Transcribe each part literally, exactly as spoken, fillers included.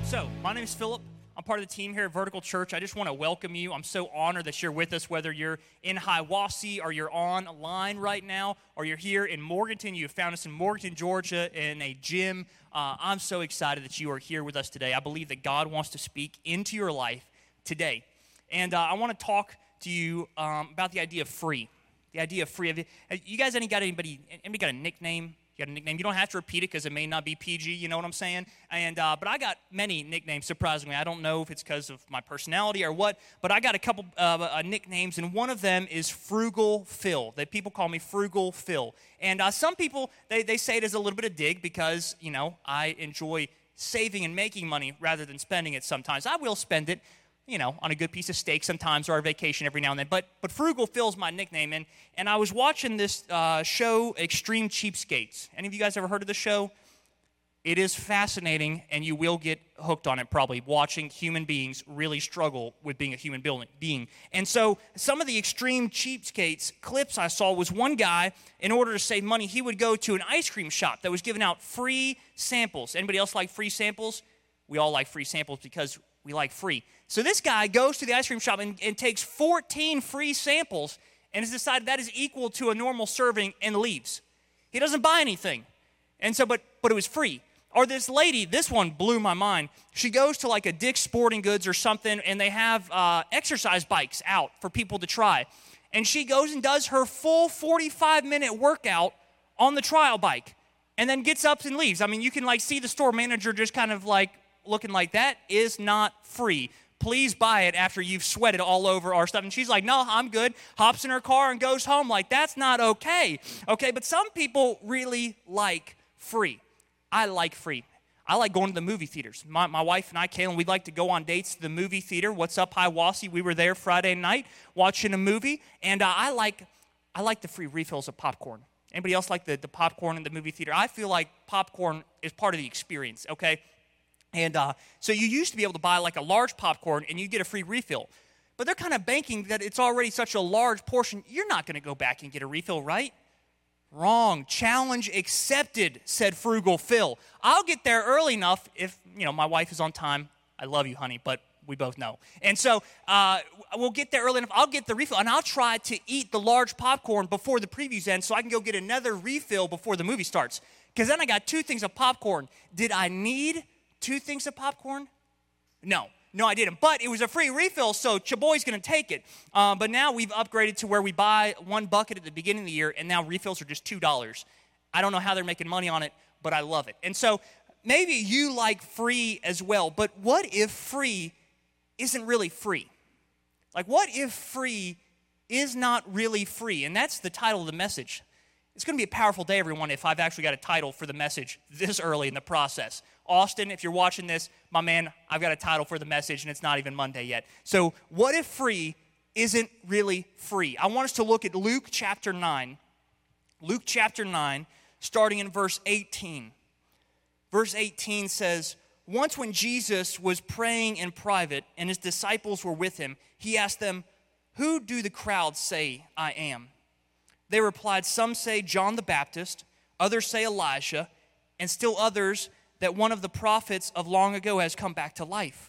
So, my name is Philip. I'm part of the team here at Vertical Church. I just want to welcome you. I'm so honored that you're with us, whether you're in Hiawassee or you're online right now, or you're here in Morganton. You have found us in Morganton, Georgia, in a gym. Uh, I'm so excited that you are here with us today. I believe that God wants to speak into your life today. And uh, I want to talk to you um, about the idea of free. The idea of free. Have you, have you guys any got anybody, anybody got a nickname? You got a nickname. You don't have to repeat it because it may not be P G, you know what I'm saying? And uh, but I got many nicknames, surprisingly. I don't know if it's because of my personality or what, but I got a couple uh, uh, nicknames, and one of them is Frugal Phil. That people call me Frugal Phil. And uh, some people, they, they say it as a little bit of dig because, you know, I enjoy saving and making money rather than spending it sometimes. I will spend it, you know, on a good piece of steak sometimes, or a vacation every now and then. But but Frugal Phil's my nickname. And, and I was watching this uh, show, Extreme Cheapskates. Any of you guys ever heard of the show? It is fascinating, and you will get hooked on it probably, watching human beings really struggle with being a human being. And so some of the Extreme Cheapskates clips I saw was one guy, in order to save money, he would go to an ice cream shop that was giving out free samples. Anybody else like free samples? We all like free samples because we like free. So this guy goes to the ice cream shop and, and takes fourteen free samples and has decided that is equal to a normal serving and leaves. He doesn't buy anything. And so, but but it was free. Or this lady, this one blew my mind. She goes to like a Dick's Sporting Goods or something, and they have uh, exercise bikes out for people to try. And she goes and does her full forty-five minute workout on the trial bike and then gets up and leaves. I mean, you can like see the store manager just kind of like looking like, that is not free. Please buy it after you've sweated all over our stuff. And she's like, no, I'm good. Hops in her car and goes home. Like, that's not okay. Okay, but some people really like free. I like free. I like going to the movie theaters. My, my wife and I, Kaylin, we'd like to go on dates to the movie theater. What's up, Hiawassee? We were there Friday night watching a movie. And uh, I like I like the free refills of popcorn. Anybody else like the, the popcorn in the movie theater? I feel like popcorn is part of the experience, okay? And uh, so you used to be able to buy like a large popcorn and you get a free refill. But they're kind of banking that it's already such a large portion, you're not going to go back and get a refill, right? Wrong. Challenge accepted, said Frugal Phil. I'll get there early enough if, you know, my wife is on time. I love you, honey, but we both know. And so uh, we'll get there early enough. I'll get the refill, and I'll try to eat the large popcorn before the previews end so I can go get another refill before the movie starts. Because then I got two things of popcorn. Did I need two things of popcorn? No. No, I didn't. But it was a free refill, so Chaboy's going to take it. Uh, but now we've upgraded to where we buy one bucket at the beginning of the year, and now refills are just two dollars. I don't know how they're making money on it, but I love it. And so maybe you like free as well, but what if free isn't really free? Like, what if free is not really free? And that's the title of the message. It's going to be a powerful day, everyone, if I've actually got a title for the message this early in the process. Austin, if you're watching this, my man, I've got a title for the message, and it's not even Monday yet. So what if free isn't really free? I want us to look at Luke chapter nine. Luke chapter nine, starting in verse eighteen. Verse eighteen says, once when Jesus was praying in private and his disciples were with him, he asked them, who do the crowds say I am? They replied, some say John the Baptist, others say Elijah, and still others that one of the prophets of long ago has come back to life.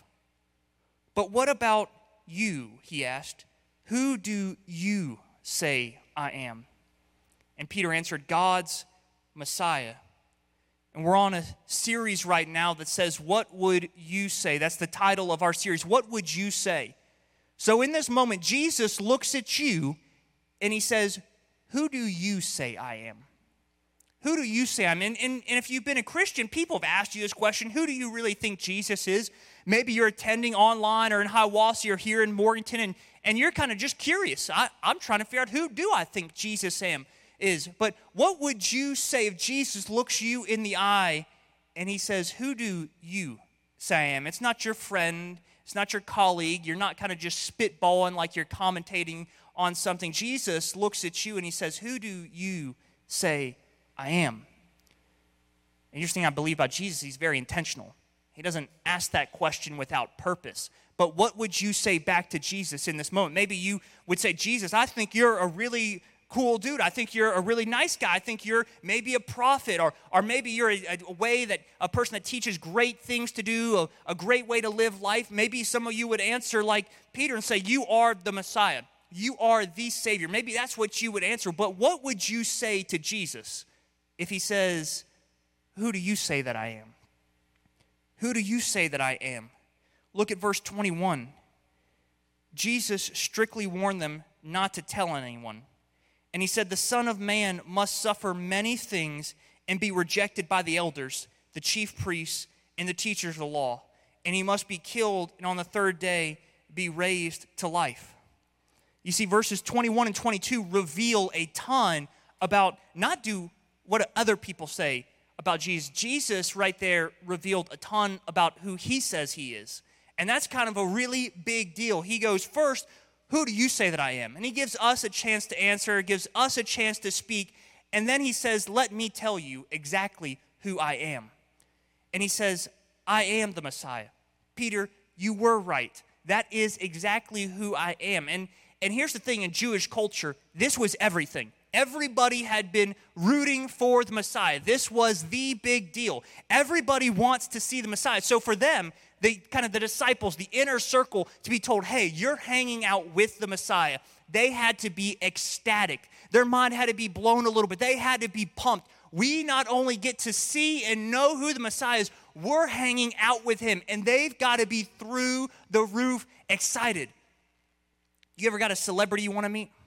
But what about you, he asked. Who do you say I am? And Peter answered, God's Messiah. And we're on a series right now that says, what would you say? That's the title of our series. What would you say? So in this moment, Jesus looks at you and he says, who do you say I am? Who do you say I'm? And, and, and if you've been a Christian, people have asked you this question, who do you really think Jesus is? Maybe you're attending online or in Hiawassee or here in Morganton, and, and you're kind of just curious. I, I'm trying to figure out, who do I think Jesus am, is? But what would you say if Jesus looks you in the eye and he says, who do you say I am? It's not your friend. It's not your colleague. You're not kind of just spitballing like you're commentating on something. Jesus looks at you and he says, who do you say I am? Interesting, I believe about Jesus, he's very intentional. He doesn't ask that question without purpose. But what would you say back to Jesus in this moment? Maybe you would say, Jesus, I think you're a really cool dude. I think you're a really nice guy. I think you're maybe a prophet, or, or maybe you're a, a way that a person that teaches great things to do, a, a great way to live life. Maybe some of you would answer like Peter and say, you are the Messiah. You are the Savior. Maybe that's what you would answer. But what would you say to Jesus if he says, who do you say that I am? Who do you say that I am? Look at verse twenty-one. Jesus strictly warned them not to tell anyone. And he said, the Son of Man must suffer many things and be rejected by the elders, the chief priests, and the teachers of the law. And he must be killed, and on the third day be raised to life. You see, verses twenty-one and twenty-two reveal a ton about not do what other people say about Jesus. Jesus right there revealed a ton about who he says he is. And that's kind of a really big deal. He goes, first, who do you say that I am? And he gives us a chance to answer, gives us a chance to speak. And then he says, let me tell you exactly who I am. And he says, I am the Messiah. Peter, you were right. That is exactly who I am. And, and here's the thing, in Jewish culture, this was everything. Everybody had been rooting for the Messiah. This was the big deal. Everybody wants to see the Messiah. So for them, they kind of the disciples, the inner circle, to be told, hey, you're hanging out with the Messiah. They had to be ecstatic. Their mind had to be blown a little bit. They had to be pumped. We not only get to see and know who the Messiah is, we're hanging out with him. And they've got to be through the roof excited. You ever got a celebrity you want to meet?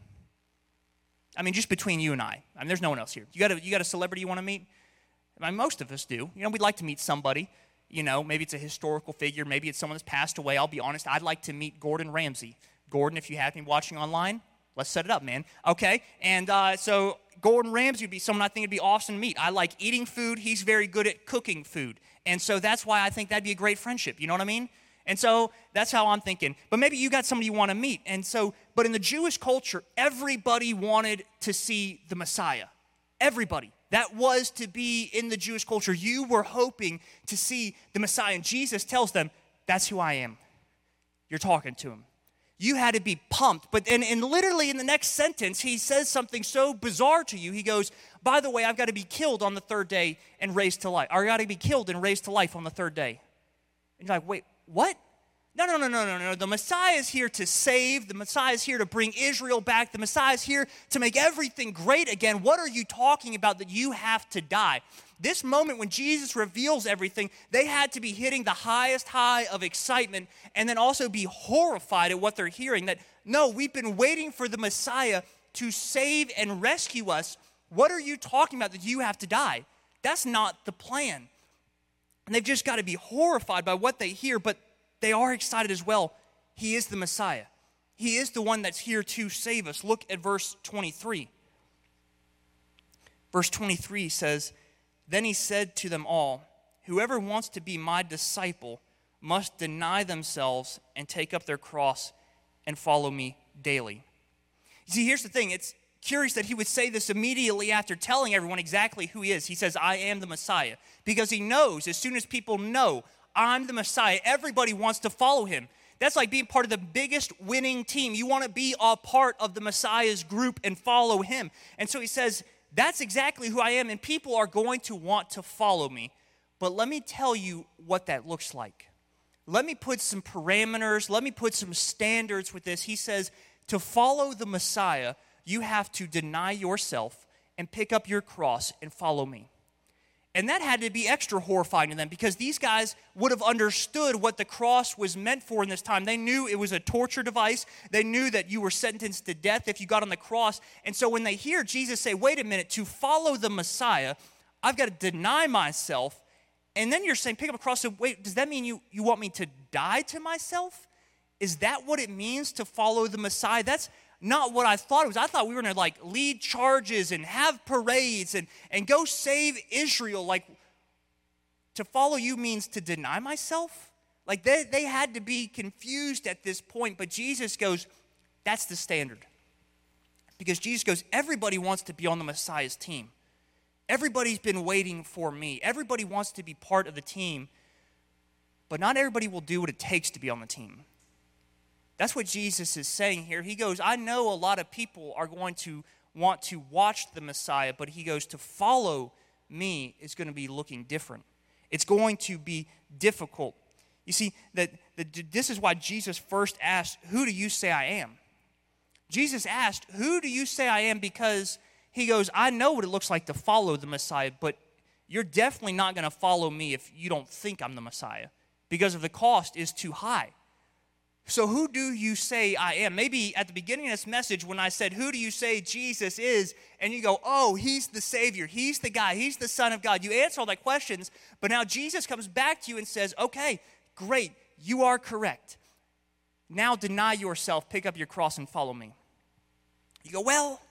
I mean, just between you and I. I mean, there's no one else here. You got a, you got a celebrity you want to meet? I mean, most of us do. You know, we'd like to meet somebody. You know, maybe it's a historical figure. Maybe it's someone that's passed away. I'll be honest, I'd like to meet Gordon Ramsay. Gordon, if you have me watching online, let's set it up, man. Okay? And uh, so Gordon Ramsay would be someone I think would be awesome to meet. I like eating food. He's very good at cooking food. And so that's why I think that'd be a great friendship. You know what I mean? And so that's how I'm thinking. But maybe you got somebody you want to meet. And so, but in the Jewish culture, everybody wanted to see the Messiah. Everybody. That was to be in the Jewish culture. You were hoping to see the Messiah. And Jesus tells them, that's who I am. You're talking to him. You had to be pumped. But and, and literally in the next sentence, he says something so bizarre to you. He goes, by the way, I've got to be killed on the third day and raised to life. I've got to be killed and raised to life on the third day. And you're like, wait, what? No, no, no, no, no, no. The Messiah is here to save. The Messiah is here to bring Israel back. The Messiah is here to make everything great again. What are you talking about that you have to die? This moment when Jesus reveals everything, they had to be hitting the highest high of excitement and then also be horrified at what they're hearing. That, no, we've been waiting for the Messiah to save and rescue us. What are you talking about that you have to die? That's not the plan. And they've just got to be horrified by what they hear, but they are excited as well. He is the Messiah. He is the one that's here to save us. Look at verse twenty-three. Verse twenty-three says, then he said to them all, whoever wants to be my disciple must deny themselves and take up their cross and follow me daily. You see, here's the thing. It's curious that he would say this immediately after telling everyone exactly who he is. He says, I am the Messiah. Because he knows as soon as people know, I'm the Messiah, everybody wants to follow him. That's like being part of the biggest winning team. You want to be a part of the Messiah's group and follow him. And so he says, that's exactly who I am, and people are going to want to follow me. But let me tell you what that looks like. Let me put some parameters, let me put some standards with this. He says, to follow the Messiah, you have to deny yourself and pick up your cross and follow me. And that had to be extra horrifying to them because these guys would have understood what the cross was meant for in this time. They knew it was a torture device. They knew that you were sentenced to death if you got on the cross. And so when they hear Jesus say, wait a minute, to follow the Messiah, I've got to deny myself. And then you're saying, pick up a cross. So wait, does that mean you, you want me to die to myself? Is that what it means to follow the Messiah? That's not what I thought it was. I thought we were going to like lead charges and have parades and, and go save Israel. Like, to follow you means to deny myself? Like, they, they had to be confused at this point, but Jesus goes, that's the standard. Because Jesus goes, everybody wants to be on the Messiah's team. Everybody's been waiting for me. Everybody wants to be part of the team, but not everybody will do what it takes to be on the team. That's what Jesus is saying here. He goes, I know a lot of people are going to want to watch the Messiah, but he goes, to follow me is going to be looking different. It's going to be difficult. You see, that, that this is why Jesus first asked, who do you say I am? Jesus asked, who do you say I am? Because he goes, I know what it looks like to follow the Messiah, but you're definitely not going to follow me if you don't think I'm the Messiah, because of the cost is too high. So who do you say I am? Maybe at the beginning of this message when I said, who do you say Jesus is? And you go, oh, he's the Savior. He's the guy. He's the Son of God. You answer all that questions, but now Jesus comes back to you and says, okay, great, you are correct. Now deny yourself, pick up your cross, and follow me. You go, well,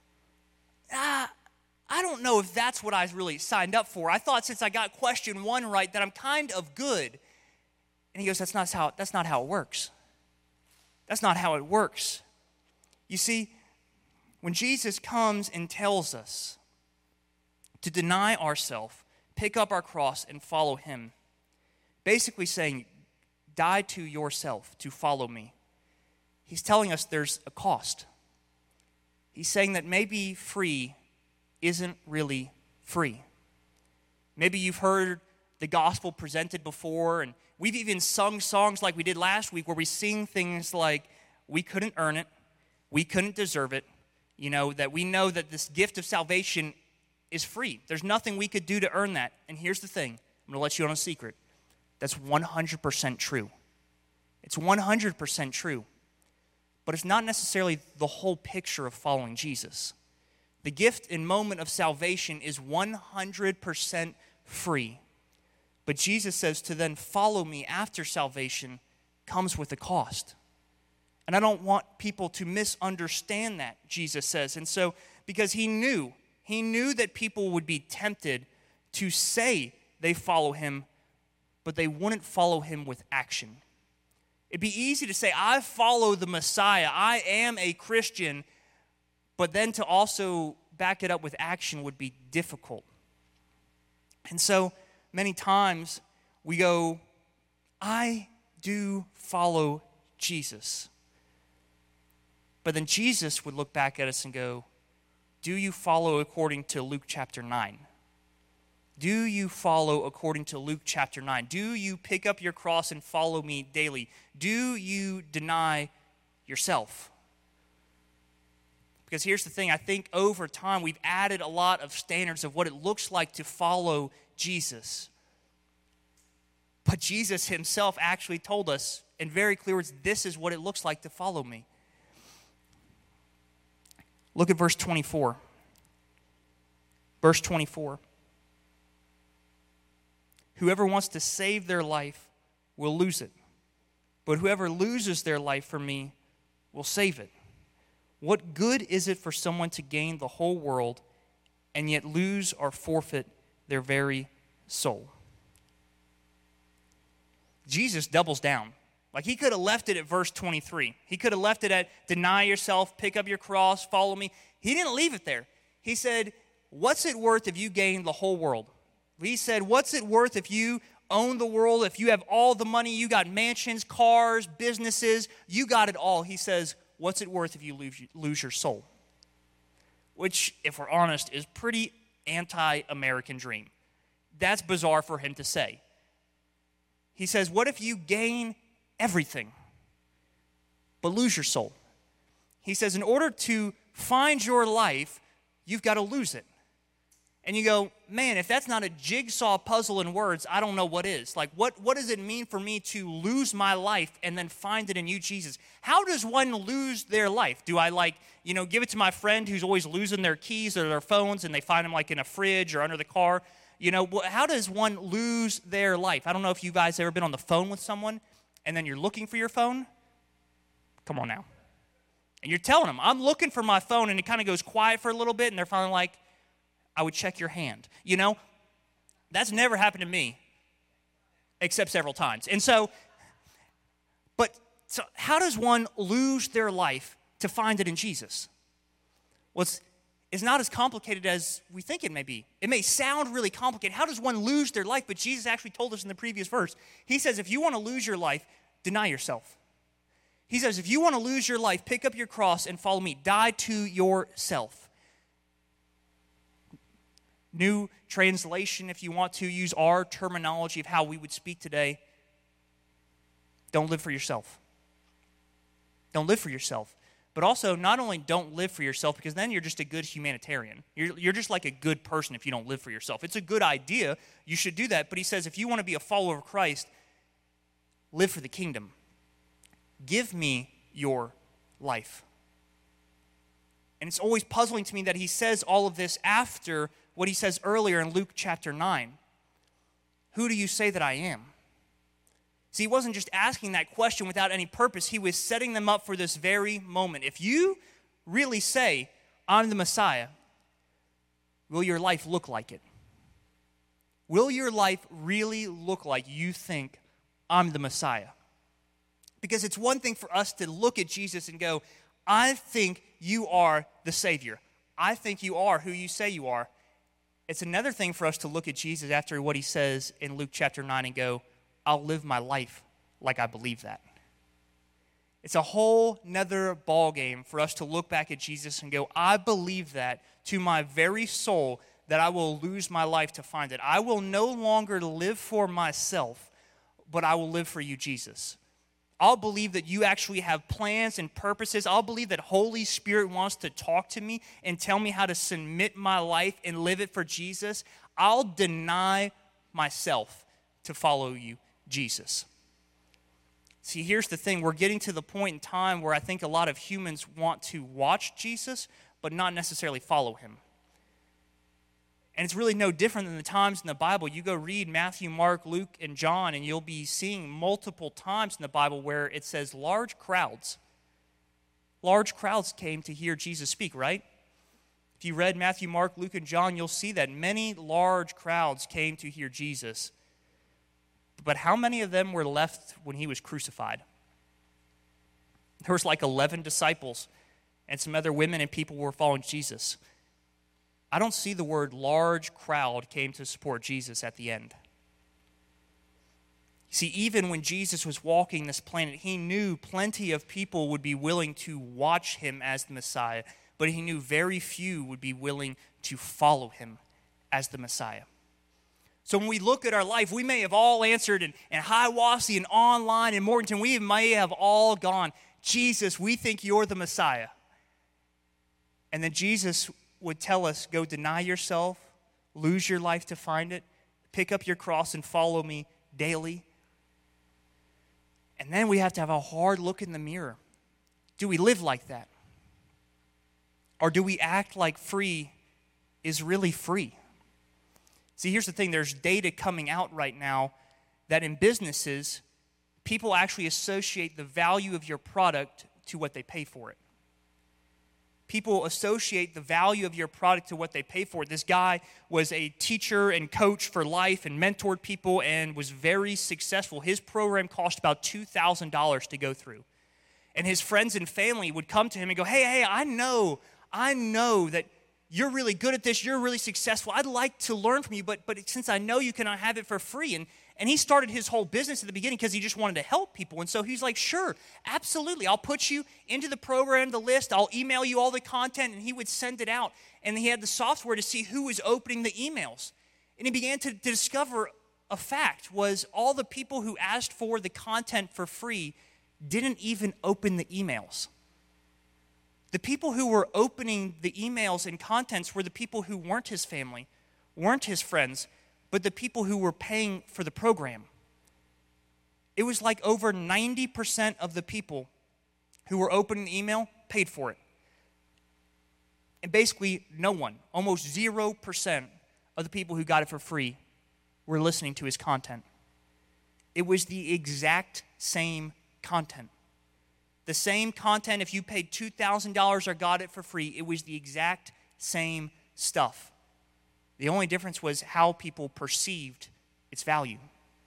ah, I don't know if that's what I really signed up for. I thought since I got question one right that I'm kind of good. And he goes, that's not how, that's not how it works. That's not how it works. You see, when Jesus comes and tells us to deny ourselves, pick up our cross, and follow him, basically saying, die to yourself to follow me, he's telling us there's a cost. He's saying that maybe free isn't really free. Maybe you've heard the gospel presented before, and we've even sung songs like we did last week where we sing things like, we couldn't earn it, we couldn't deserve it, you know, that we know that this gift of salvation is free. There's nothing we could do to earn that. And here's the thing, I'm going to let you on a secret. That's one hundred percent true. It's one hundred percent true. But it's not necessarily the whole picture of following Jesus. The gift and moment of salvation is one hundred percent free. But Jesus says to then follow me after salvation comes with a cost. And I don't want people to misunderstand that, Jesus says. And so, because he knew, he knew that people would be tempted to say they follow him, but they wouldn't follow him with action. It'd be easy to say, I follow the Messiah, I am a Christian, but then to also back it up with action would be difficult. And so, many times we go, I do follow Jesus. But then Jesus would look back at us and go, do you follow according to Luke chapter nine? Do you follow according to Luke chapter nine? Do you pick up your cross and follow me daily? Do you deny yourself? Because here's the thing, I think over time we've added a lot of standards of what it looks like to follow Jesus. But Jesus himself actually told us in very clear words, this is what it looks like to follow me. Look at verse twenty-four. Verse twenty-four. Whoever wants to save their life will lose it. But whoever loses their life for me will save it. What good is it for someone to gain the whole world and yet lose or forfeit their very soul? Jesus doubles down. Like he could have left it at verse twenty-three. He could have left it at deny yourself, pick up your cross, follow me. He didn't leave it there. He said, what's it worth if you gain the whole world? He said, what's it worth if you own the world, if you have all the money, you got mansions, cars, businesses, you got it all. He says, what's it worth if you lose, lose your soul? Which, if we're honest, is pretty anti-American dream. That's bizarre for him to say. He says, what if you gain everything, but lose your soul? He says, in order to find your life, you've got to lose it. And you go, man, if that's not a jigsaw puzzle in words, I don't know what is. Like, what, what does it mean for me to lose my life and then find it in you, Jesus? How does one lose their life? Do I, like, you know, give it to my friend who's always losing their keys or their phones and they find them, like, in a fridge or under the car? You know, how does one lose their life? I don't know if you guys ever been on the phone with someone and then you're looking for your phone. Come on now. And you're telling them, I'm looking for my phone, and it kind of goes quiet for a little bit, and they're finally like, I would check your hand. You know, that's never happened to me, except several times. And so, but so how does one lose their life to find it in Jesus? Well, it's, it's not as complicated as we think it may be. It may sound really complicated. How does one lose their life? But Jesus actually told us in the previous verse. He says, if you want to lose your life, deny yourself. He says, if you want to lose your life, pick up your cross and follow me. Die to yourself. New Translation, if you want to use our terminology of how we would speak today, don't live for yourself. Don't live for yourself. But also, not only don't live for yourself, because then you're just a good humanitarian. You're, you're just like a good person if you don't live for yourself. It's a good idea. You should do that. But he says, if you want to be a follower of Christ, live for the kingdom. Give me your life. And it's always puzzling to me that he says all of this after what he says earlier in Luke chapter nine. Who do you say that I am? See, he wasn't just asking that question without any purpose. He was setting them up for this very moment. If you really say, I'm the Messiah, will your life look like it? Will your life really look like you think, I'm the Messiah? Because it's one thing for us to look at Jesus and go, I think you are the Savior. I think you are who you say you are. It's another thing for us to look at Jesus after what he says in Luke chapter nine and go, I'll live my life like I believe that. It's a whole nother ball game for us to look back at Jesus and go, I believe that to my very soul that I will lose my life to find it. I will no longer live for myself, but I will live for you, Jesus. I'll believe that you actually have plans and purposes. I'll believe that Holy Spirit wants to talk to me and tell me how to submit my life and live it for Jesus. I'll deny myself to follow you, Jesus. See, here's the thing. We're getting to the point in time where I think a lot of humans want to watch Jesus, but not necessarily follow him. And it's really no different than the times in the Bible. You go read Matthew, Mark, Luke, and John, and you'll be seeing multiple times in the Bible where it says large crowds. Large crowds came to hear Jesus speak, right? If you read Matthew, Mark, Luke, and John, you'll see that many large crowds came to hear Jesus. But how many of them were left when he was crucified? There was like eleven disciples, and some other women and people were following Jesus. I don't see the word large crowd came to support Jesus at the end. See, even when Jesus was walking this planet, he knew plenty of people would be willing to watch him as the Messiah, but he knew very few would be willing to follow him as the Messiah. So when we look at our life, we may have all answered in, in Hiawassee and online in Morganton, we may have all gone, Jesus, we think you're the Messiah. And then Jesus would tell us, go deny yourself, lose your life to find it, pick up your cross and follow me daily. And then we have to have a hard look in the mirror. Do we live like that? Or do we act like free is really free? See, here's the thing. There's data coming out right now that in businesses, people actually associate the value of your product to what they pay for it. People associate the value of your product to what they pay for it. This guy was a teacher and coach for life and mentored people and was very successful. His program cost about two thousand dollars to go through. And his friends and family would come to him and go, hey, hey, I know, I know that you're really good at this, you're really successful. I'd like to learn from you, but, but since I know you cannot have it for free. And, and he started his whole business at the beginning because he just wanted to help people. And so he's like, sure, absolutely. I'll put you into the program, the list. I'll email you all the content. And he would send it out. And he had the software to see who was opening the emails. And he began to, to discover a fact was all the people who asked for the content for free didn't even open the emails. The people who were opening the emails and contents were the people who weren't his family, weren't his friends, but the people who were paying for the program. It was like over ninety percent of the people who were opening the email paid for it. And basically no one, almost zero percent of the people who got it for free were listening to his content. It was the exact same content. The same content, if you paid two thousand dollars or got it for free, it was the exact same stuff. The only difference was how people perceived its value.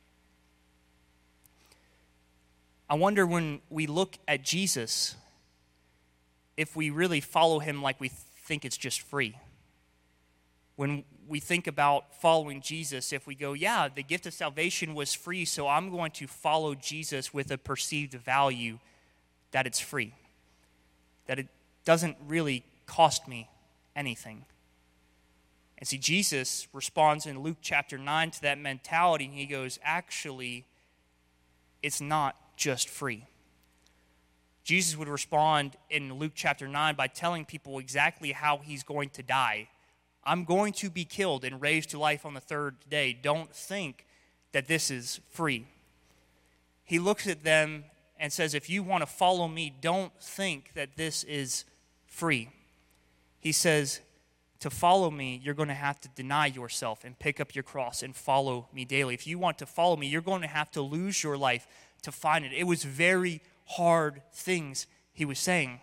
I wonder when we look at Jesus, if we really follow him like we think it's just free. When we think about following Jesus, if we go, yeah, the gift of salvation was free, so I'm going to follow Jesus with a perceived value that it's free, that it doesn't really cost me anything. And see, Jesus responds in Luke chapter nine to that mentality, and he goes, actually, it's not just free. Jesus would respond in Luke chapter nine by telling people exactly how he's going to die. I'm going to be killed and raised to life on the third day. Don't think that this is free. He looks at them and says, if you want to follow me, don't think that this is free. He says, to follow me, you're going to have to deny yourself and pick up your cross and follow me daily. If you want to follow me, you're going to have to lose your life to find it. It was very hard things he was saying.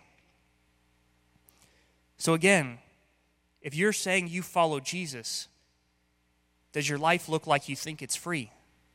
So again, if you're saying you follow Jesus, does your life look like you think it's free?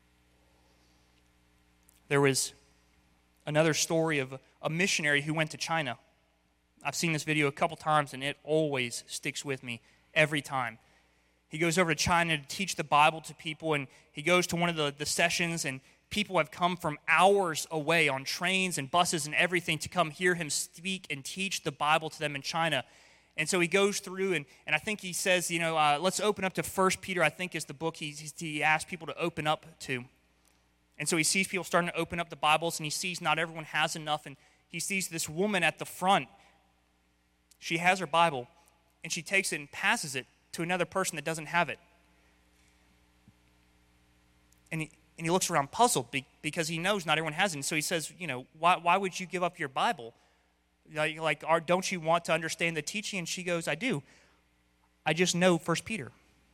There was another story of a missionary who went to China. I've seen this video a couple times, and it always sticks with me every time. He goes over to China to teach the Bible to people, and he goes to one of the, the sessions, and people have come from hours away on trains and buses and everything to come hear him speak and teach the Bible to them in China. And so he goes through, and, and I think he says, you know, uh, let's open up to First Peter, I think is the book he, he asked people to open up to. And so he sees people starting to open up the Bibles, and he sees not everyone has enough, and he sees this woman at the front. She has her Bible, and she takes it and passes it to another person that doesn't have it. And he, and he looks around puzzled because he knows not everyone has it. And so he says, you know, why, why would you give up your Bible? Like, like are, don't you want to understand the teaching? And she goes, I do. I just know First Peter.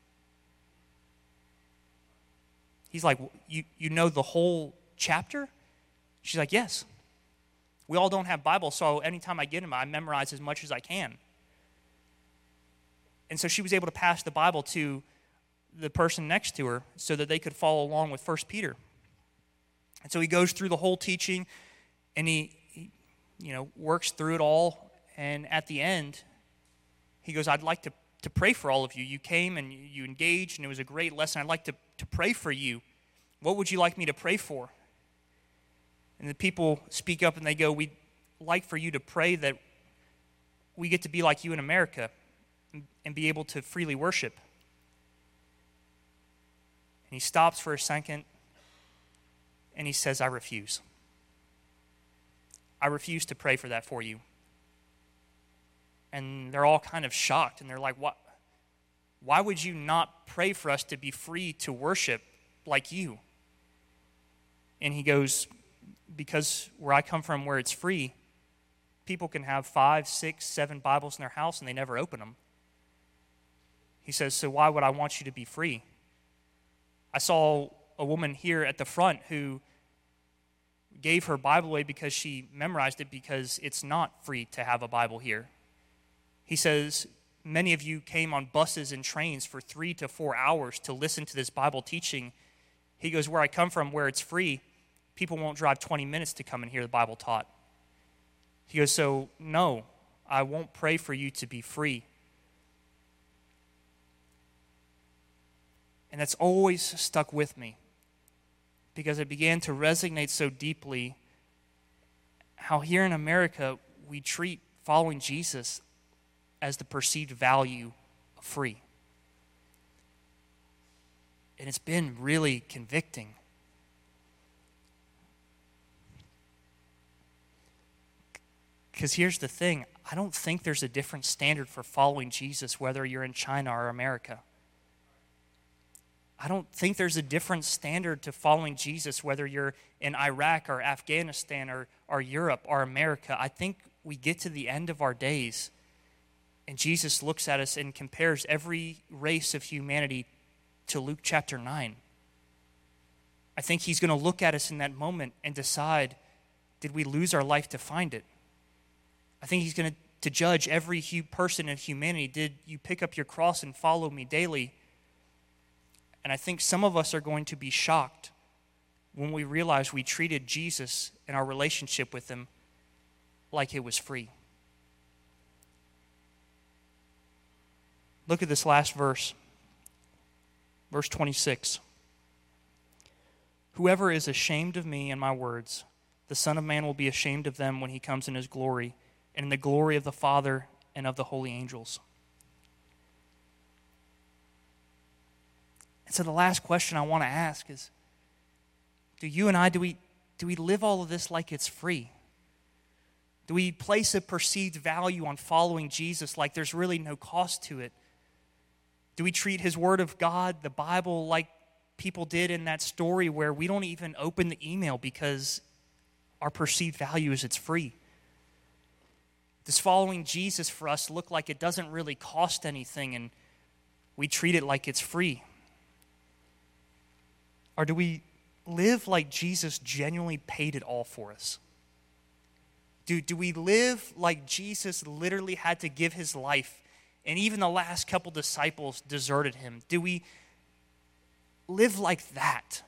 He's like, you, you know the whole chapter? She's like, yes. We all don't have Bibles, so anytime I get them, I memorize as much as I can. And so she was able to pass the Bible to the person next to her so that they could follow along with First Peter. And so he goes through the whole teaching, and he, he you know, works through it all. And at the end, he goes, I'd like to, to pray for all of you. You came and you engaged, and it was a great lesson. I'd like to, to pray for you. What would you like me to pray for? And the people speak up and they go, we'd like for you to pray that we get to be like you in America and, and be able to freely worship. And he stops for a second and he says, I refuse. I refuse to pray for that for you. And they're all kind of shocked, and they're like, what? Why would you not pray for us to be free to worship like you? And he goes, because where I come from, where it's free, people can have five, six, seven Bibles in their house and they never open them. He says, so why would I want you to be free? I saw a woman here at the front who gave her Bible away because she memorized it, because it's not free to have a Bible here. He says, many of you came on buses and trains for three to four hours to listen to this Bible teaching. He goes, where I come from, where it's free, people won't drive twenty minutes to come and hear the Bible taught. He goes, so no, I won't pray for you to be free. And that's always stuck with me, because it began to resonate so deeply how here in America we treat following Jesus as the perceived value of free. And it's been really convicting. Because here's the thing, I don't think there's a different standard for following Jesus whether you're in China or America. I don't think there's a different standard to following Jesus whether you're in Iraq or Afghanistan or, or Europe or America. I think we get to the end of our days and Jesus looks at us and compares every race of humanity to Luke chapter nine. I think he's going to look at us in that moment and decide, did we lose our life to find it? I think he's going to, to judge every hu- person in humanity. Did you pick up your cross and follow me daily? And I think some of us are going to be shocked when we realize we treated Jesus and our relationship with him like it was free. Look at this last verse. Verse twenty-six. Whoever is ashamed of me and my words, the Son of Man will be ashamed of them when he comes in his glory, and in the glory of the Father and of the holy angels. And so the last question I want to ask is, do you and I, do we, do we live all of this like it's free? Do we place a perceived value on following Jesus like there's really no cost to it? Do we treat his word of God, the Bible, like people did in that story where we don't even open the email because our perceived value is it's free? Does following Jesus for us look like it doesn't really cost anything and we treat it like it's free? Or do we live like Jesus genuinely paid it all for us? Do, do we live like Jesus literally had to give his life, and even the last couple disciples deserted him? Do we live like that?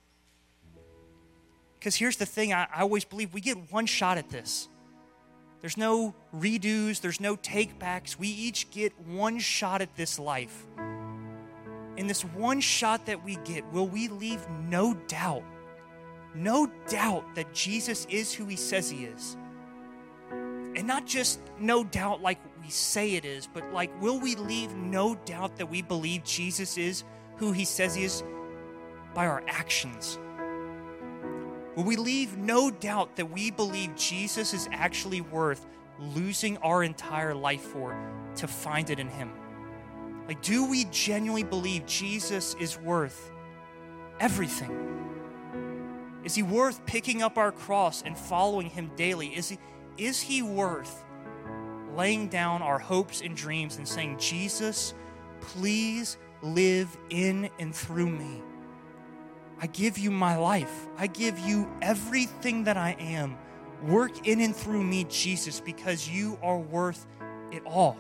Because here's the thing, I, I always believe we get one shot at this. There's no redos, there's no take-backs. We each get one shot at this life. In this one shot that we get, will we leave no doubt, no doubt that Jesus is who he says he is? And not just no doubt like we say it is, but like, will we leave no doubt that we believe Jesus is who he says he is by our actions? Will we leave no doubt that we believe Jesus is actually worth losing our entire life for to find it in him? Like, do we genuinely believe Jesus is worth everything? Is he worth picking up our cross and following him daily? Is he Is he worth laying down our hopes and dreams and saying, Jesus, please live in and through me. I give you my life. I give you everything that I am. Work in and through me, Jesus, because you are worth it all.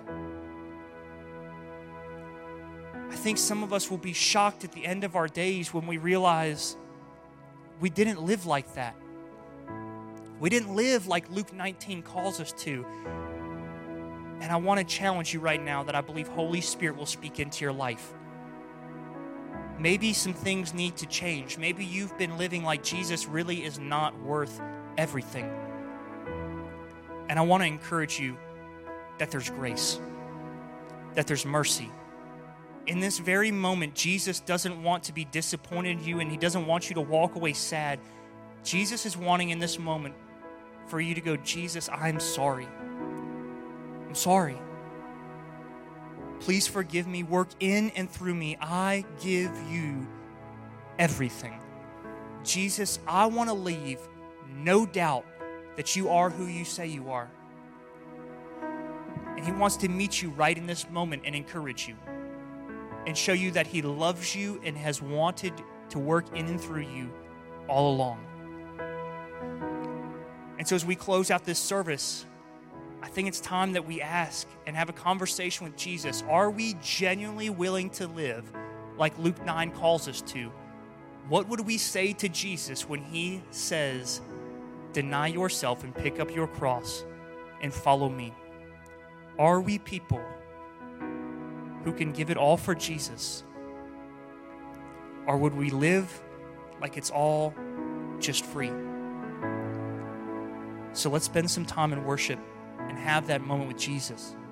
I think some of us will be shocked at the end of our days when we realize we didn't live like that. We didn't live like Luke nineteen calls us to. And I want to challenge you right now that I believe Holy Spirit will speak into your life. Maybe some things need to change. Maybe you've been living like Jesus really is not worth everything. And I want to encourage you that there's grace, that there's mercy. In this very moment, Jesus doesn't want to be disappointed in you, and he doesn't want you to walk away sad. Jesus is wanting in this moment for you to go, Jesus, I'm sorry. I'm sorry. Please forgive me. Work in and through me. I give you everything. Jesus, I want to leave no doubt that you are who you say you are. And he wants to meet you right in this moment and encourage you and show you that he loves you and has wanted to work in and through you all along. And so as we close out this service, I think it's time that we ask and have a conversation with Jesus. Are we genuinely willing to live like Luke nine calls us to? What would we say to Jesus when he says, deny yourself and pick up your cross and follow me? Are we people who can give it all for Jesus? Or would we live like it's all just free? So let's spend some time in worship and have that moment with Jesus.